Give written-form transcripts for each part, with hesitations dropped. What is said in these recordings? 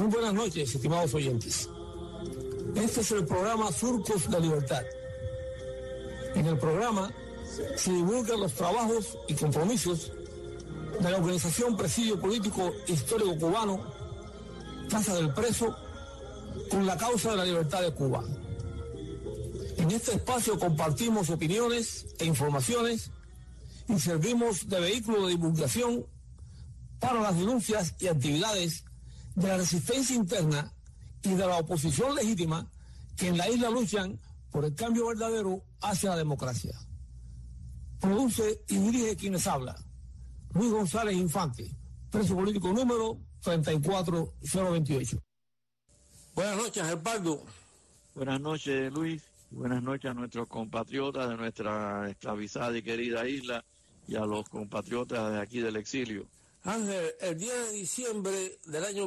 buenas noches, estimados oyentes. Este es el programa Surcos de Libertad. En el programa se divulgan los trabajos y compromisos de la organización Presidio Político Histórico Cubano, Casa del Preso, con la causa de la libertad de Cuba. En este espacio compartimos opiniones e informaciones y servimos de vehículo de divulgación para las denuncias y actividades de la resistencia interna y de la oposición legítima que en la isla luchan por el cambio verdadero hacia la democracia. Produce y dirige quienes habla Luis González Infante, preso político número 34028. Buenas noches, Gerpardo. Buenas noches, Luis. Buenas noches a nuestros compatriotas de nuestra esclavizada y querida isla y a los compatriotas de aquí del exilio. Ángel, el 10 de diciembre del año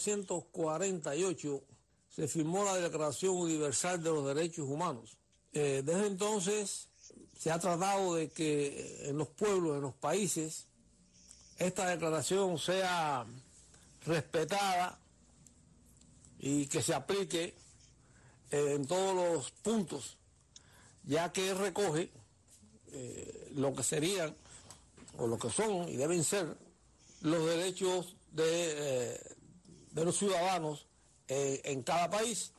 1948 se firmó la Declaración Universal de los Derechos Humanos. Desde entonces se ha tratado de que en los pueblos, en los países, esta declaración sea respetada y que se aplique en todos los puntos, ya que recoge lo que serían o lo que son y deben ser los derechos de los ciudadanos en cada país.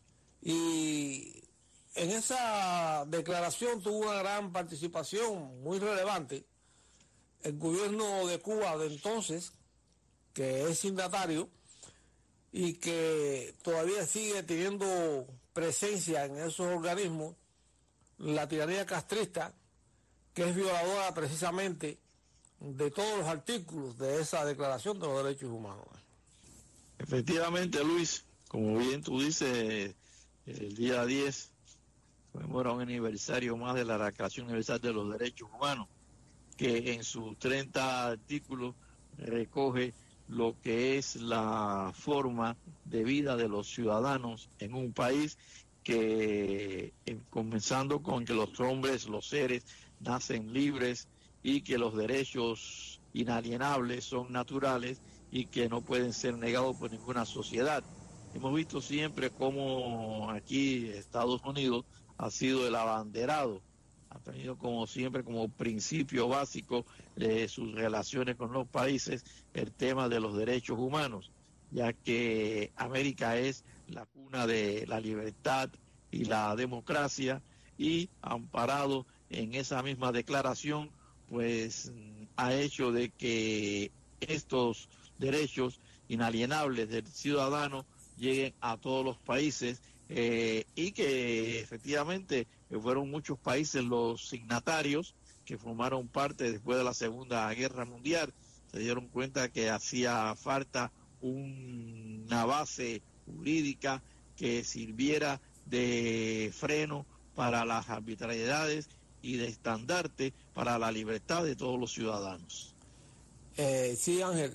Y en esa declaración tuvo una gran participación muy relevante el gobierno de Cuba de entonces, que es signatario y que todavía sigue teniendo presencia en esos organismos, la tiranía castrista, que es violadora precisamente de todos los artículos de esa Declaración de los Derechos Humanos. Efectivamente, Luis, como bien tú dices, el día 10 conmemora un aniversario más de la Declaración Universal de los Derechos Humanos, que en sus 30 artículos recoge lo que es la forma de vida de los ciudadanos en un país que, comenzando con que los hombres, los seres, nacen libres y que los derechos inalienables son naturales y que no pueden ser negados por ninguna sociedad. Hemos visto siempre cómo aquí Estados Unidos ha sido el abanderado, ha tenido como siempre como principio básico de sus relaciones con los países el tema de los derechos humanos, ya que América es la cuna de la libertad y la democracia, y amparado en esa misma declaración, pues ha hecho de que estos derechos inalienables del ciudadano lleguen a todos los países, y que efectivamente fueron muchos países los signatarios que formaron parte después de la Segunda Guerra Mundial. Se dieron cuenta que hacía falta una base jurídica que sirviera de freno para las arbitrariedades y de estandarte para la libertad de todos los ciudadanos. Sí, Ángel,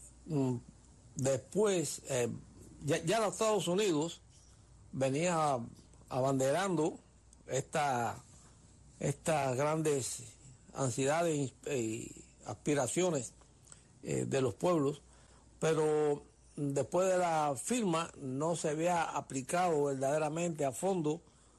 después ya los Estados Unidos venía abanderando estas grandes ansiedades y aspiraciones de los pueblos, pero después de la firma no se había aplicado verdaderamente a fondo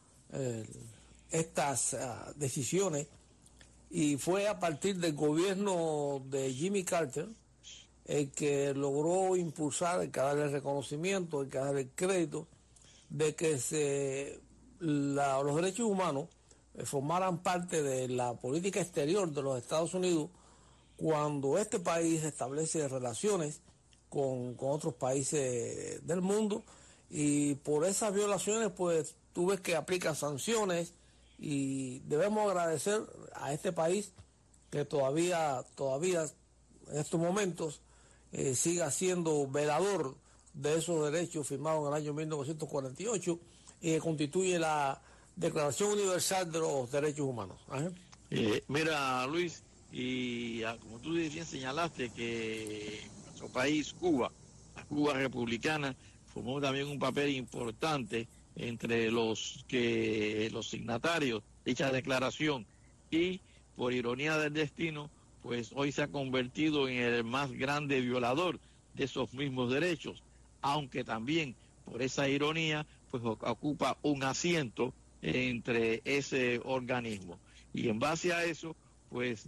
estas decisiones, y fue a partir del gobierno de Jimmy Carter el que logró impulsar, el que darle el reconocimiento, el que darle el crédito de que los derechos humanos formaran parte de la política exterior de los Estados Unidos cuando este país establece relaciones con otros países del mundo, y por esas violaciones pues tú ves que aplica sanciones, y debemos agradecer a este país que todavía en estos momentos siga siendo velador de esos derechos firmados en el año 1948 y que constituye la Declaración Universal de los Derechos Humanos. Mira, Luis, y como tú bien señalaste, que nuestro país, Cuba, la Cuba republicana, formó también un papel importante entre los signatarios de dicha declaración, y por ironía del destino, pues hoy se ha convertido en el más grande violador de esos mismos derechos, aunque también, por esa ironía, pues ocupa un asiento entre ese organismo. Y en base a eso, pues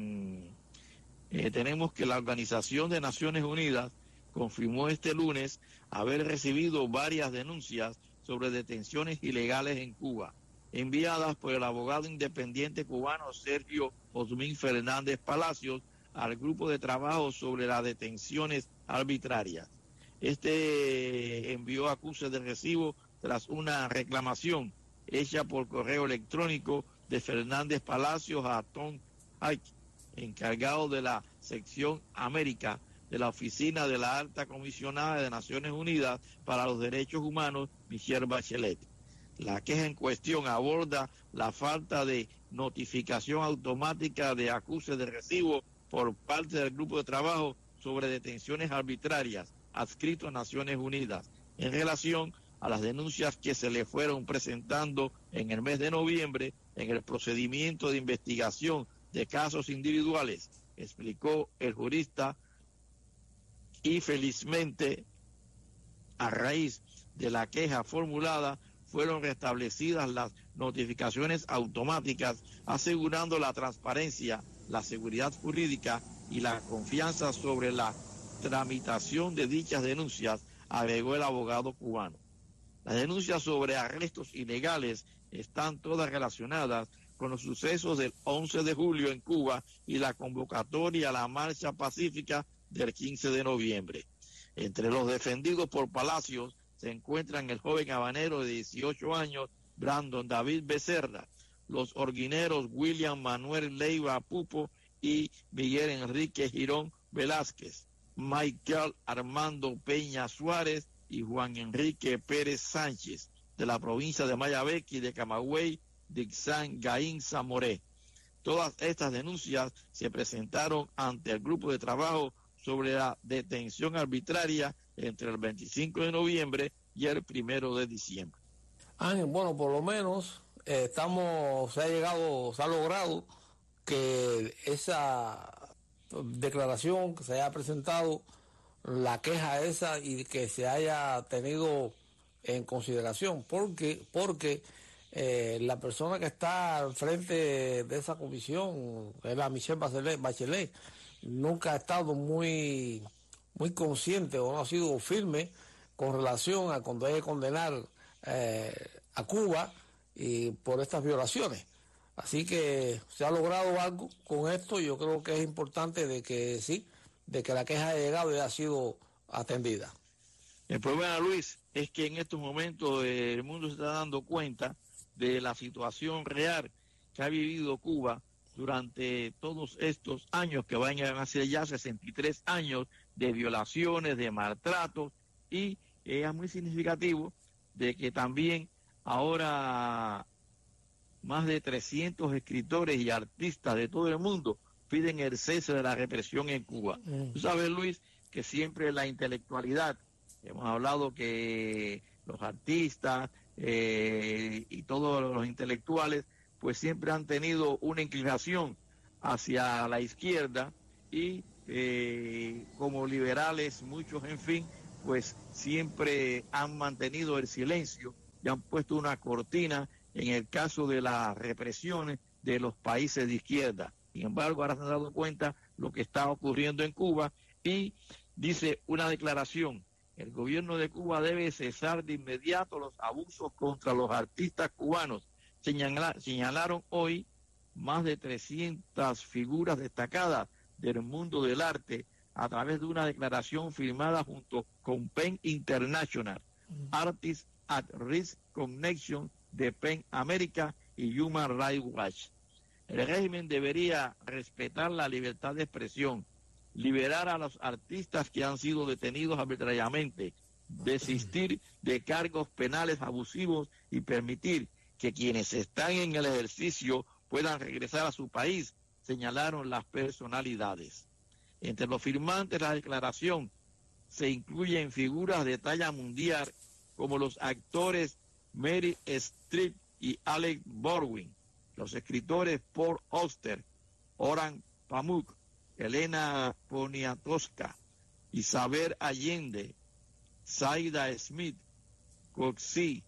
tenemos que la Organización de Naciones Unidas confirmó este lunes haber recibido varias denuncias sobre detenciones ilegales en Cuba, enviadas por el abogado independiente cubano Sergio Osmín Fernández Palacios al grupo de trabajo sobre las detenciones arbitrarias. Este envió acuses de recibo tras una reclamación hecha por correo electrónico de Fernández Palacios a Tom Hike, encargado de la sección América de la Oficina de la Alta Comisionada de Naciones Unidas para los Derechos Humanos, Michelle Bachelet. La queja en cuestión aborda la falta de notificación automática de acuses de recibo por parte del grupo de trabajo sobre detenciones arbitrarias adscrito a Naciones Unidas en relación a las denuncias que se le fueron presentando en el mes de noviembre en el procedimiento de investigación de casos individuales, explicó el jurista, y felizmente a raíz de la queja formulada fueron restablecidas las notificaciones automáticas, asegurando la transparencia, la seguridad jurídica y la confianza sobre la tramitación de dichas denuncias, agregó el abogado cubano. Las denuncias sobre arrestos ilegales están todas relacionadas con los sucesos del 11 de julio en Cuba y la convocatoria a la marcha pacífica del 15 de noviembre. Entre los defendidos por Palacios se encuentran el joven habanero de 18 años, Brandon David Becerra, los orguineros William Manuel Leiva Pupo y Miguel Enrique Girón Velázquez, Michael Armando Peña Suárez y Juan Enrique Pérez Sánchez, de la provincia de Mayabeque y de Camagüey, Dixán Gaín Zamoré. Todas estas denuncias se presentaron ante el grupo de trabajo sobre la detención arbitraria entre el 25 de noviembre y el 1 de diciembre. Ángel, bueno, por lo menos se ha logrado que esa declaración que se haya presentado, la queja esa, y que se haya tenido en consideración, porque la persona que está al frente de esa comisión, es la Michelle Bachelet, nunca ha estado muy consciente o no ha sido firme con relación a cuando hay que condenar a Cuba y por estas violaciones. Así que se ha logrado algo con esto. Yo creo que es importante de que la queja haya llegado y haya sido atendida. El problema, Luis, es que en estos momentos el mundo se está dando cuenta de la situación real que ha vivido Cuba durante todos estos años, que van a ser ya 63 años de violaciones, de maltratos, y es muy significativo de que también ahora más de 300 escritores y artistas de todo el mundo piden el cese de la represión en Cuba. Tú sabes, Luis, que siempre la intelectualidad, hemos hablado que los artistas y todos los intelectuales pues siempre han tenido una inclinación hacia la izquierda y como liberales muchos, en fin, pues siempre han mantenido el silencio y han puesto una cortina en el caso de las represiones de los países de izquierda. Sin embargo, ahora se han dado cuenta lo que está ocurriendo en Cuba y dice una declaración: el gobierno de Cuba debe cesar de inmediato los abusos contra los artistas cubanos. Señalaron hoy más de 300 figuras destacadas del mundo del arte a través de una declaración firmada junto con PEN International, Artists at Risk Connection de PEN América y Human Rights Watch. El régimen debería respetar la libertad de expresión, liberar a los artistas que han sido detenidos arbitrariamente, desistir de cargos penales abusivos y permitir que quienes están en el ejercicio puedan regresar a su país, señalaron las personalidades. Entre los firmantes de la declaración se incluyen figuras de talla mundial como los actores Meryl Streep y Alec Baldwin, los escritores Paul Auster, Orhan Pamuk, Elena Poniatowska, Isabel Allende, Zaida Smith, Coxie,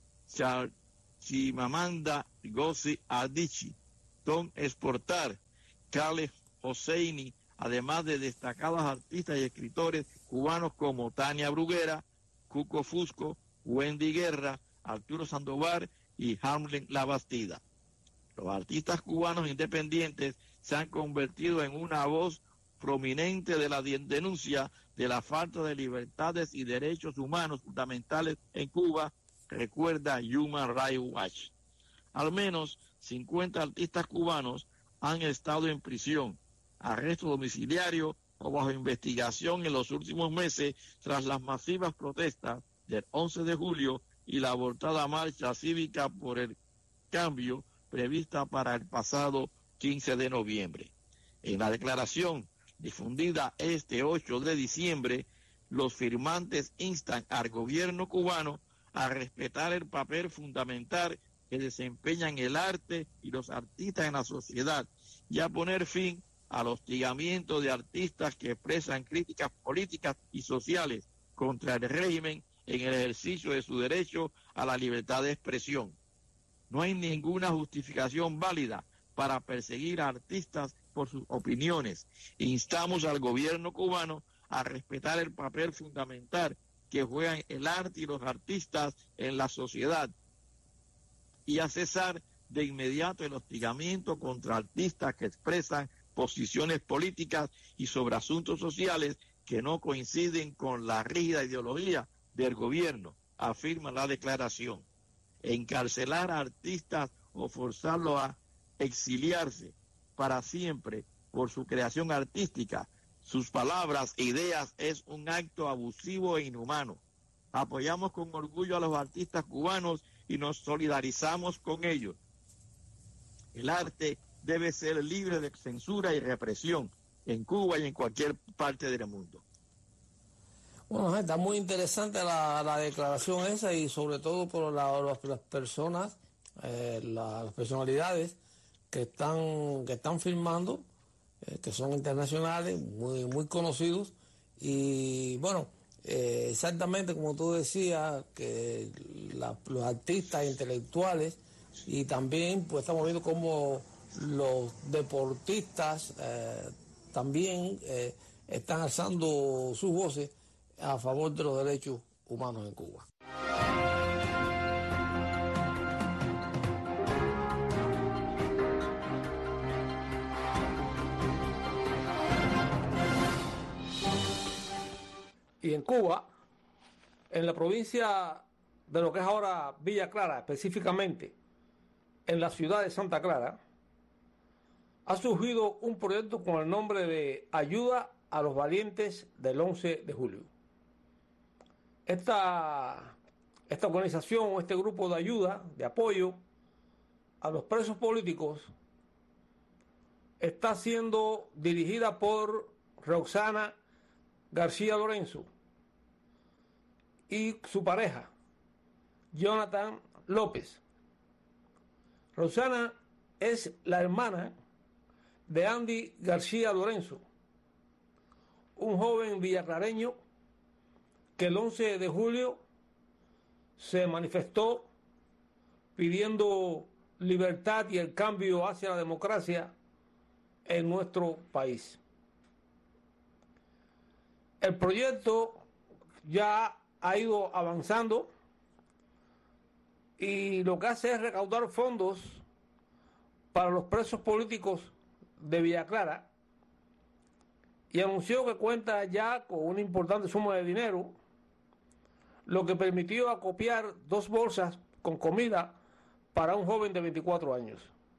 Chimamanda Ngozi Adichie, Tom Exportar, Khaled Hosseini, además de destacados artistas y escritores cubanos como Tania Bruguera, Cuco Fusco, Wendy Guerra, Arturo Sandoval y Hamlet Labastida. Los artistas cubanos independientes se han convertido en una voz prominente de la denuncia de la falta de libertades y derechos humanos fundamentales en Cuba, recuerda Human Rights Watch. Al menos 50 artistas cubanos han estado en prisión, arresto domiciliario o bajo investigación en los últimos meses tras las masivas protestas del 11 de julio y la abortada marcha cívica por el cambio prevista para el pasado 15 de noviembre. En la declaración difundida este 8 de diciembre, los firmantes instan al gobierno cubano a respetar el papel fundamental que desempeñan el arte y los artistas en la sociedad y a poner fin al hostigamiento de artistas que expresan críticas políticas y sociales contra el régimen en el ejercicio de su derecho a la libertad de expresión. No hay ninguna justificación válida para perseguir a artistas por sus opiniones. Instamos al gobierno cubano a respetar el papel fundamental que juegan el arte y los artistas en la sociedad y a cesar de inmediato el hostigamiento contra artistas que expresan posiciones políticas y sobre asuntos sociales que no coinciden con la rígida ideología del gobierno, afirma la declaración. Encarcelar a artistas o forzarlos a exiliarse para siempre por su creación artística, sus palabras e ideas es un acto abusivo e inhumano. Apoyamos con orgullo a los artistas cubanos y nos solidarizamos con ellos. El arte debe ser libre de censura y represión en Cuba y en cualquier parte del mundo. Bueno, está muy interesante la declaración esa y sobre todo por las personas, las personalidades que están firmando, que son internacionales, muy conocidos y bueno, exactamente como tú decías, que los artistas intelectuales y también pues estamos viendo cómo los deportistas también están alzando sus voces a favor de los derechos humanos en Cuba. Y en Cuba, en la provincia de lo que es ahora Villa Clara, específicamente en la ciudad de Santa Clara, ha surgido un proyecto con el nombre de Ayuda a los Valientes del 11 de julio. Esta organización, este grupo de ayuda, de apoyo a los presos políticos, está siendo dirigida por Roxana García Lorenzo y su pareja, Jonathan López. Roxana es la hermana de Andy García Lorenzo, un joven villaclareño que el 11 de julio se manifestó pidiendo libertad y el cambio hacia la democracia en nuestro país. El proyecto ya ha ido avanzando y lo que hace es recaudar fondos para los presos políticos de Villa Clara y anunció que cuenta ya con una importante suma de dinero, lo que permitió acopiar 2 bolsas con comida para un joven de 24 años.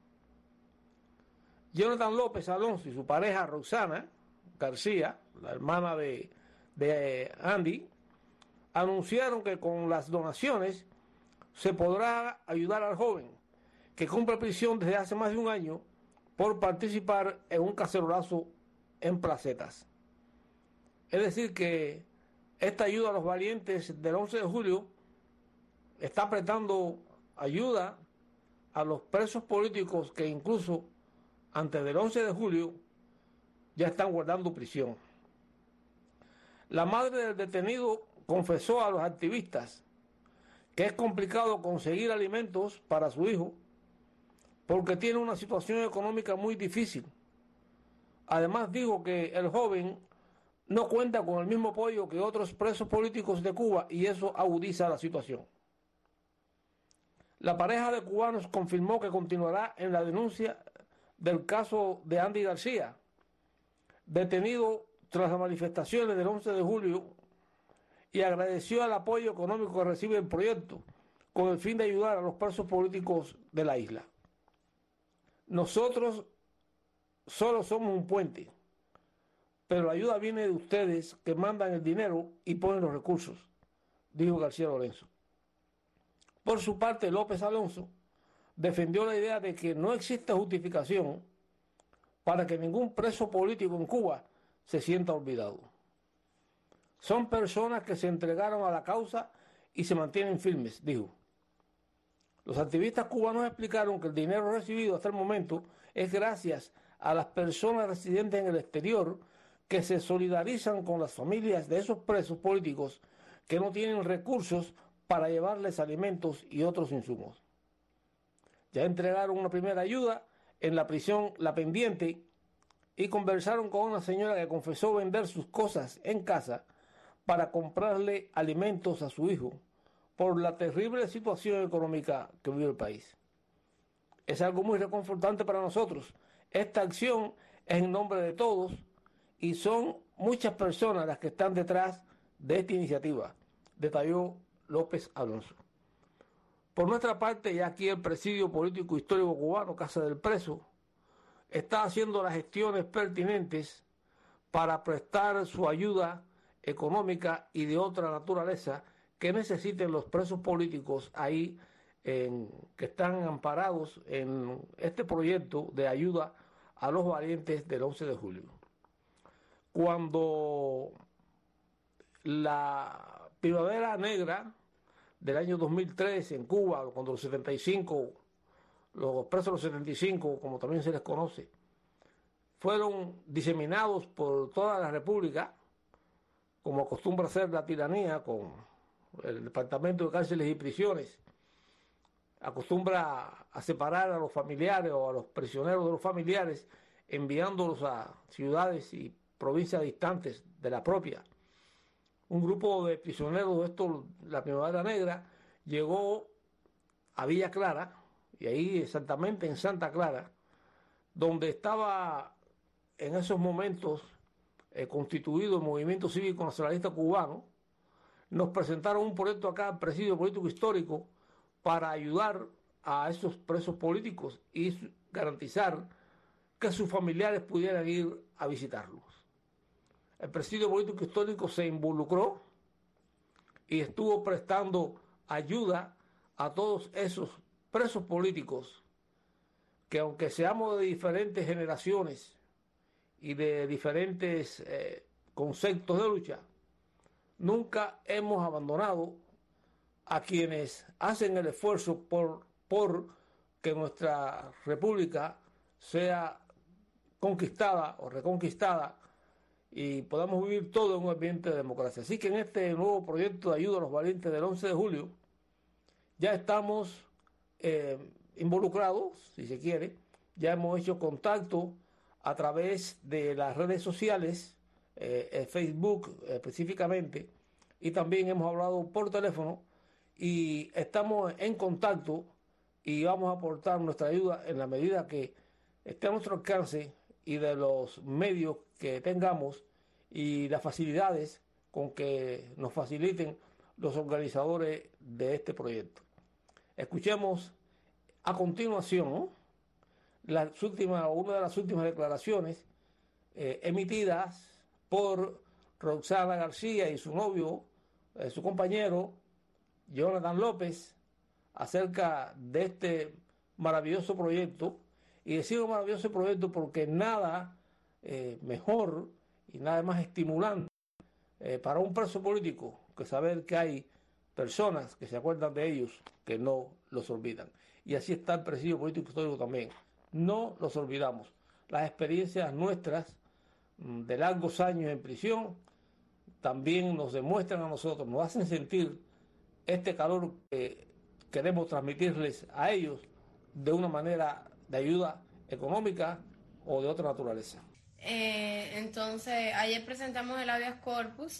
Jonathan López Alonso y su pareja Roxana García, la hermana de Andy, anunciaron que con las donaciones se podrá ayudar al joven, que cumple prisión desde hace más de un año por participar en un cacerolazo en placetas. Es decir que esta ayuda a los valientes del 11 de julio está prestando ayuda a los presos políticos que incluso antes del 11 de julio ya están guardando prisión. La madre del detenido confesó a los activistas que es complicado conseguir alimentos para su hijo porque tiene una situación económica muy difícil. Además dijo que el joven no cuenta con el mismo apoyo que otros presos políticos de Cuba y eso agudiza la situación. La pareja de cubanos confirmó que continuará en la denuncia del caso de Andy García, detenido tras las manifestaciones del 11 de julio, y agradeció el apoyo económico que recibe el proyecto con el fin de ayudar a los presos políticos de la isla. Nosotros solo somos un puente, pero la ayuda viene de ustedes que mandan el dinero y ponen los recursos, dijo García Lorenzo. Por su parte, López Alonso defendió la idea de que no existe justificación para que ningún preso político en Cuba se sienta olvidado. Son personas que se entregaron a la causa y se mantienen firmes, dijo. Los activistas cubanos explicaron que el dinero recibido hasta el momento es gracias a las personas residentes en el exterior que se solidarizan con las familias de esos presos políticos que no tienen recursos para llevarles alimentos y otros insumos. Ya entregaron una primera ayuda en la prisión La Pendiente y conversaron con una señora que confesó vender sus cosas en casa para comprarle alimentos a su hijo por la terrible situación económica que vive el país. Es algo muy reconfortante para nosotros. Esta acción es en nombre de todos y son muchas personas las que están detrás de esta iniciativa, detalló López Alonso. Por nuestra parte, ya aquí el Presidio Político Histórico Cubano, Casa del Preso, está haciendo las gestiones pertinentes para prestar su ayuda económica y de otra naturaleza que necesiten los presos políticos ahí que están amparados en este proyecto de ayuda a los valientes del 11 de julio. Cuando la Primavera Negra del año 2003 en Cuba, cuando los 75, los presos de los 75, como también se les conoce, fueron diseminados por toda la República, como acostumbra hacer la tiranía con el Departamento de Cárceles y Prisiones, acostumbra a separar a los familiares o a los prisioneros de los familiares, enviándolos a ciudades y provincias distantes de la propia. Un grupo de prisioneros de estos, la Primavera Negra, llegó a Villa Clara, y ahí exactamente en Santa Clara, donde estaba en esos momentos constituido el Movimiento Cívico Nacionalista Cubano. Nos presentaron un proyecto acá al Presidio Político Histórico para ayudar a esos presos políticos y garantizar que sus familiares pudieran ir a visitarlos. El Presidio Político Histórico se involucró y estuvo prestando ayuda a todos esos presos políticos que, aunque seamos de diferentes generaciones y de diferentes conceptos de lucha, nunca hemos abandonado a quienes hacen el esfuerzo por que nuestra república sea conquistada o reconquistada y podamos vivir todo en un ambiente de democracia. Así que en este nuevo proyecto de ayuda a los valientes del 11 de julio ya estamos involucrados, si se quiere, ya hemos hecho contacto a través de las redes sociales, Facebook específicamente, y también hemos hablado por teléfono y estamos en contacto y vamos a aportar nuestra ayuda en la medida que esté a nuestro alcance y de los medios que tengamos y las facilidades con que nos faciliten los organizadores de este proyecto. Escuchemos a continuación una de las últimas declaraciones emitidas por Roxana García y su novio, su compañero, Jonathan López, acerca de este maravilloso proyecto. Y decimos maravilloso proyecto porque nada mejor y nada más estimulante para un preso político que saber que hay personas que se acuerdan de ellos, que no los olvidan. Y así está el Presidio Político Histórico también. No los olvidamos. Las experiencias nuestras de largos años en prisión, también nos demuestran a nosotros, nos hacen sentir este calor que queremos transmitirles a ellos de una manera de ayuda económica o de otra naturaleza. Entonces, ayer presentamos el habeas corpus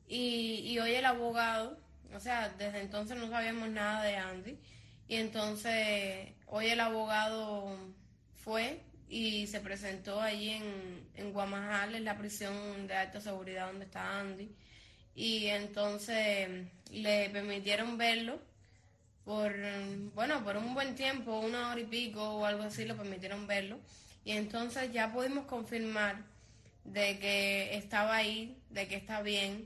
y hoy el abogado, o sea, desde entonces no sabíamos nada de Andy, y entonces hoy el abogado fue y se presentó allí en Guamajal, en la prisión de alta seguridad donde está Andy, y entonces le permitieron verlo por un buen tiempo, 1 hora y pico o algo así, lo permitieron verlo. Y entonces ya pudimos confirmar de que estaba ahí, de que está bien.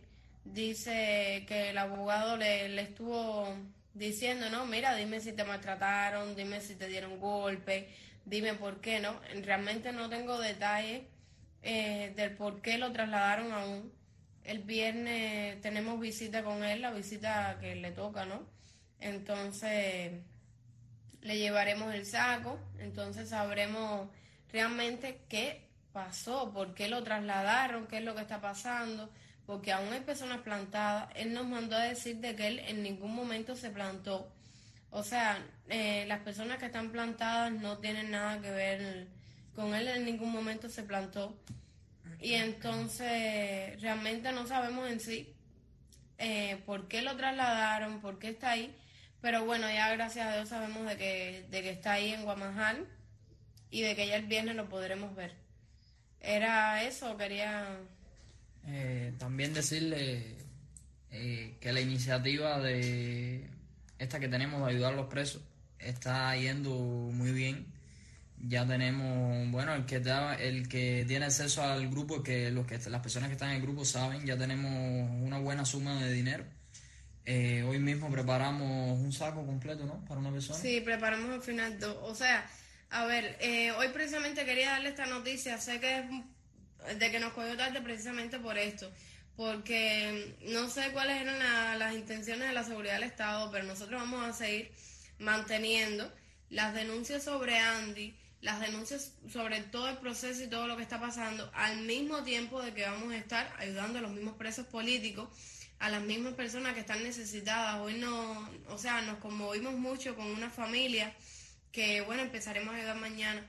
Dice que el abogado le estuvo diciendo, no, mira, dime si te maltrataron, dime si te dieron golpe, dime por qué, ¿no? Realmente no tengo detalles del por qué lo trasladaron aún. El viernes tenemos visita con él, la visita que le toca, ¿no? Entonces le llevaremos el saco, entonces sabremos realmente qué pasó, por qué lo trasladaron, qué es lo que está pasando, porque aún hay personas plantadas. Él nos mandó a decir de que él en ningún momento se plantó. O sea, las personas que están plantadas no tienen nada que ver con él, en ningún momento se plantó. Y entonces realmente no sabemos en sí por qué lo trasladaron, por qué está ahí. Pero bueno, ya gracias a Dios sabemos de que está ahí en Guamajal y de que ya el viernes lo podremos ver. Era eso, quería... También decirle que la iniciativa de esta que tenemos de ayudar a los presos está yendo muy bien. Ya tenemos, bueno, el que tiene acceso al grupo, las personas que están en el grupo saben, ya tenemos una buena suma de dinero. Hoy mismo preparamos un saco completo, ¿no? Para una persona. Sí, preparamos al final 2. O sea, a ver, hoy precisamente quería darle esta noticia. Sé que es de que nos cogió tarde precisamente por esto. Porque no sé cuáles eran las intenciones de la seguridad del Estado, pero nosotros vamos a seguir manteniendo las denuncias sobre Andy, las denuncias sobre todo el proceso y todo lo que está pasando, al mismo tiempo de que vamos a estar ayudando a los mismos presos políticos, a las mismas personas que están necesitadas. Hoy nos conmovimos mucho con una familia que, bueno, empezaremos a ayudar mañana,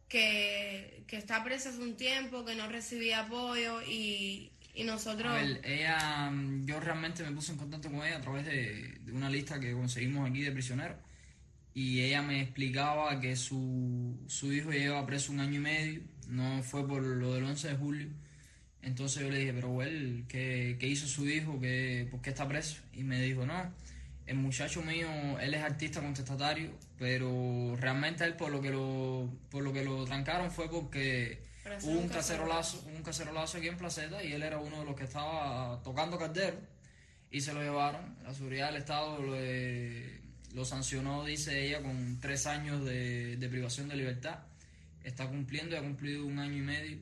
que está presa hace un tiempo, que no recibía apoyo y nosotros... A ver, yo realmente me puse en contacto con ella a través de una lista que conseguimos aquí de prisioneros, y ella me explicaba que su hijo lleva preso 1 año y medio, no fue por lo del 11 de julio. Entonces yo le dije, pero él, ¿qué hizo su hijo? ¿Por qué está preso? Y me dijo, no, el muchacho mío, él es artista contestatario, pero realmente él por lo que lo trancaron fue porque hubo un cacerolazo aquí en Placeta, y él era uno de los que estaba tocando caldero y se lo llevaron. La seguridad del Estado lo sancionó, dice ella, con 3 años de privación de libertad. Está cumpliendo, ha cumplido 1 año y medio.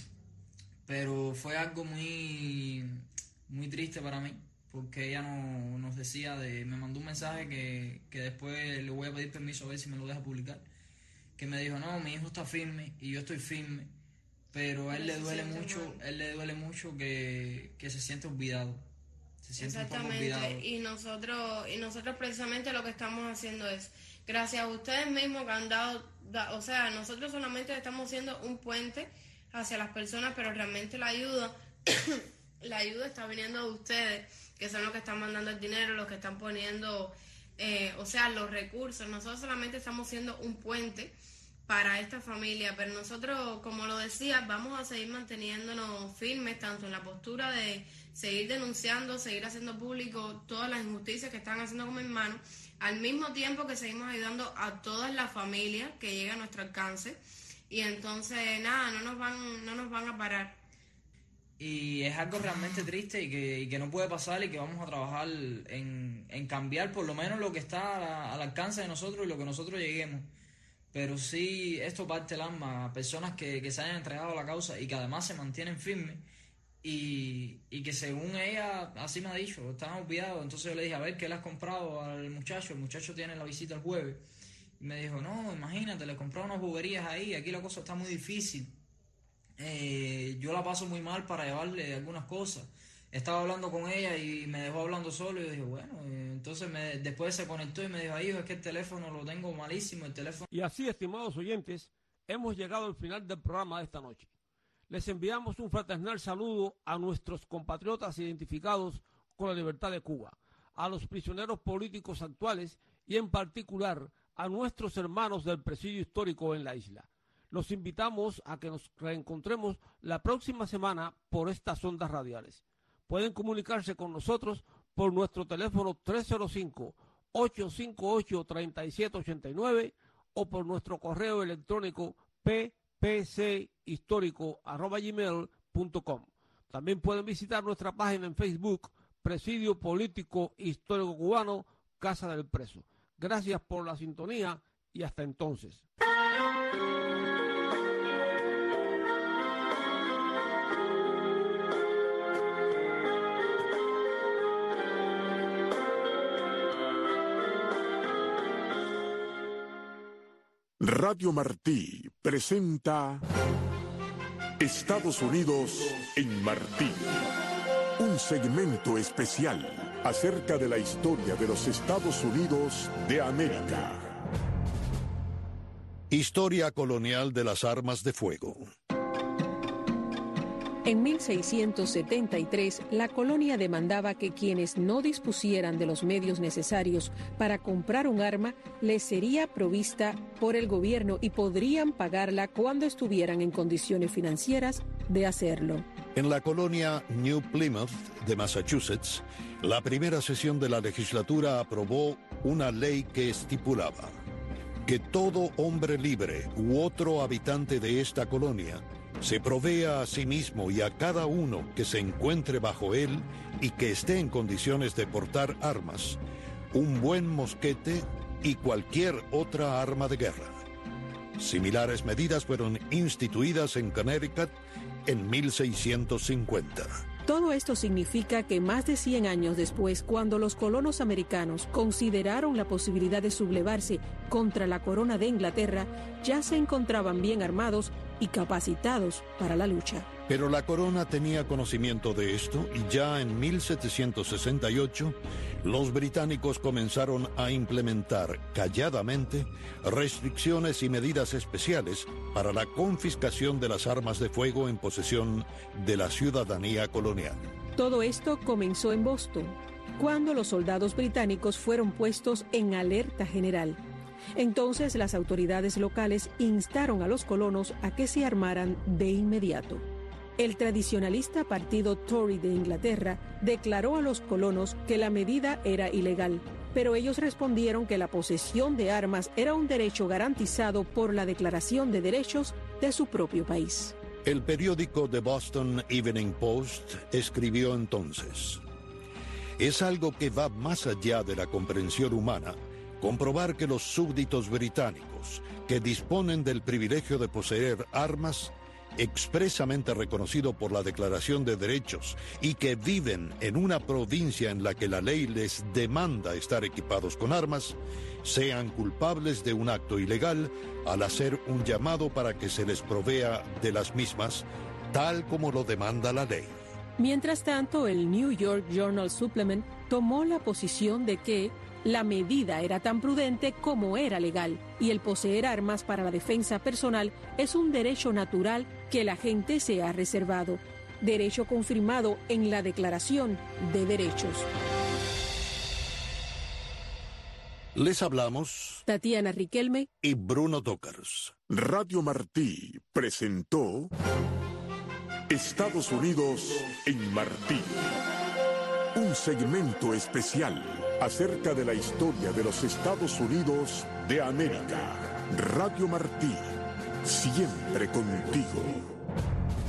Pero fue algo muy, muy triste para mí, porque ella nos decía, me mandó un mensaje que después le voy a pedir permiso a ver si me lo deja publicar, que me dijo, no, mi hijo está firme y yo estoy firme, pero a él le duele mucho que se siente olvidado. Se siente un poco olvidado. Exactamente, y nosotros precisamente lo que estamos haciendo es, gracias a ustedes mismos que han dado, o sea, nosotros solamente estamos siendo un puente hacia las personas, pero realmente la ayuda está viniendo de ustedes, que son los que están mandando el dinero, los que están poniendo, los recursos. Nosotros solamente estamos siendo un puente para esta familia, pero nosotros, como lo decía, vamos a seguir manteniéndonos firmes, tanto en la postura de seguir denunciando, seguir haciendo público todas las injusticias que están haciendo con mi hermano, al mismo tiempo que seguimos ayudando a todas las familias que llegan a nuestro alcance. Y entonces, nada, no nos van a parar. Y es algo realmente triste y que no puede pasar, y que vamos a trabajar en cambiar por lo menos lo que está al alcance de nosotros y lo que nosotros lleguemos. Pero sí, esto parte el alma, personas que se hayan entregado a la causa y que además se mantienen firmes y que según ella, así me ha dicho, están olvidados. Entonces yo le dije, a ver, ¿qué le has comprado al muchacho? El muchacho tiene la visita el jueves. Y me dijo, no, imagínate, le compré unas boberías ahí, aquí la cosa está muy difícil. Yo la paso muy mal para llevarle algunas cosas. estaba hablando con ella y me dejó hablando solo y yo dije, bueno, entonces después se conectó y me dijo, hijo, es que el teléfono lo tengo malísimo, el teléfono... Y así, estimados oyentes, hemos llegado al final del programa de esta noche. Les enviamos un fraternal saludo a nuestros compatriotas identificados con la libertad de Cuba, a los prisioneros políticos actuales y en particular a nuestros hermanos del presidio histórico en la isla. Los invitamos a que nos reencontremos la próxima semana por estas ondas radiales. Pueden comunicarse con nosotros por nuestro teléfono 305-858-3789 o por nuestro correo electrónico ppchistórico@gmail.com. También pueden visitar nuestra página en Facebook, Presidio Político Histórico Cubano, Casa del Preso. Gracias por la sintonía y hasta entonces. Radio Martí presenta Estados Unidos en Martí, un segmento especial acerca de la historia de los Estados Unidos de América. Historia colonial de las armas de fuego. En 1673, la colonia demandaba que quienes no dispusieran de los medios necesarios para comprar un arma les sería provista por el gobierno y podrían pagarla cuando estuvieran en condiciones financieras de hacerlo. En la colonia New Plymouth de Massachusetts, la primera sesión de la legislatura aprobó una ley que estipulaba que todo hombre libre u otro habitante de esta colonia se provea a sí mismo y a cada uno que se encuentre bajo él y que esté en condiciones de portar armas, un buen mosquete y cualquier otra arma de guerra. Similares medidas fueron instituidas en Connecticut en 1650. Todo esto significa que más de 100 años después, cuando los colonos americanos consideraron la posibilidad de sublevarse contra la corona de Inglaterra, ya se encontraban bien armados y capacitados para la lucha. Pero la corona tenía conocimiento de esto y ya en 1768 los británicos comenzaron a implementar calladamente restricciones y medidas especiales para la confiscación de las armas de fuego en posesión de la ciudadanía colonial. Todo esto comenzó en Boston, cuando los soldados británicos fueron puestos en alerta general. Entonces las autoridades locales instaron a los colonos a que se armaran de inmediato. El tradicionalista partido Tory de Inglaterra declaró a los colonos que la medida era ilegal, pero ellos respondieron que la posesión de armas era un derecho garantizado por la Declaración de Derechos de su propio país. El periódico The Boston Evening Post escribió entonces: es algo que va más allá de la comprensión humana comprobar que los súbditos británicos, que disponen del privilegio de poseer armas, expresamente reconocido por la Declaración de Derechos, y que viven en una provincia en la que la ley les demanda estar equipados con armas, sean culpables de un acto ilegal al hacer un llamado para que se les provea de las mismas, tal como lo demanda la ley. Mientras tanto, el New York Journal Supplement tomó la posición de que la medida era tan prudente como era legal, y el poseer armas para la defensa personal es un derecho natural que la gente se ha reservado, derecho confirmado en la Declaración de Derechos. Les hablamos Tatiana Riquelme y Bruno Tócars. Radio Martí presentó Estados Unidos en Martí, un segmento especial acerca de la historia de los Estados Unidos de América. Radio Martí, siempre contigo.